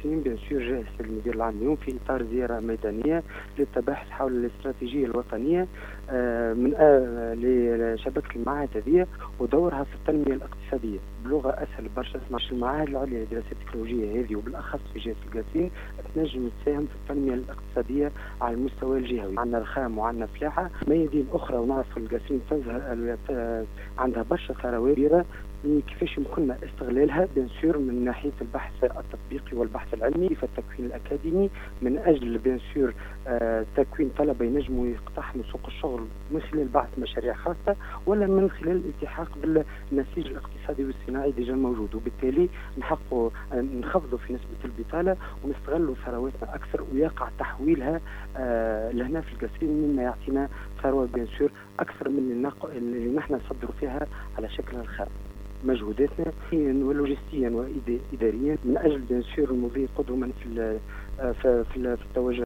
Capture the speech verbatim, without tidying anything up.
القاسم بيان سور جاهز المدير العام اليوم في اطار زياره ميدانيه للتباحث حول الاستراتيجيه الوطنيه من لشبكه المعاهد هذه ودورها في التنميه الاقتصاديه. بلغه اسهل برشا اسمع المعاهد العليا للدراسات التكنولوجيه هذه وبالاخص في جهه القاسم تنجم تساهم في التنميه الاقتصاديه على المستوى الجهوي. عندنا الخام وعندنا فلاحه ميادين اخرى ونعرف القاسم تظهر عندها برشا ثروات كبيره كيفاش يمكننا استغلالها بيان سور من ناحيه البحث التطبيقي والبحث العلمي في التكوين الاكاديمي من اجل بيان سور آه تكوين طلبه ينجموا يقتحموا سوق الشغل من خلال بعث مشاريع خاصه ولا من خلال الالتحاق بالنسيج الاقتصادي والصناعي ديجا موجود، وبالتالي نحققوا نخفضوا في نسبه البطاله ونستغلوا ثرواتنا اكثر ويقع تحويلها آه لهنا في القاسم مما يعطينا ثروه بيان سور اكثر من اللي نحن نصدروا فيها على شكلها الخام. مجهوداتنا ولوجستيا واداريا من اجل بيان سور المضي قدما في في التوجه